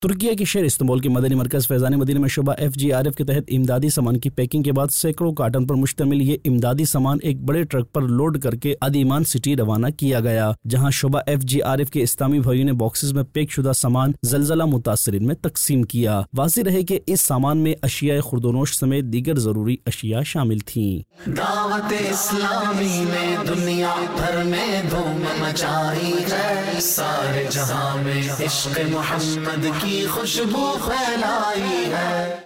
तुर्किया के शहर इस्तांबुल के मदनी मरकज फैजान मदीना में शुबा FGRF के तहत इमदादी सामान की पैकिंग के बाद सैकड़ों कार्टन पर मुश्तमिल ये इमदादी सामान एक बड़े ट्रक पर लोड करके अधिमान सिटी रवाना किया गया, जहां शुबा FGRF के इस्लामी भाइयों ने बॉक्सेस में पैक शुदा सामान ज़लज़ला मुतासरीन में तकसीम किया। वाज़ेह रहे कि इस सामान में अशिया खुर्दोनोश समेत दीगर जरूरी अशिया शामिल थी। दावत इस्लामी ने दुनिया भर में धूम मचाई है, सारे जहां में इश्क़ मोहम्मद की खुशबू फैलाई है।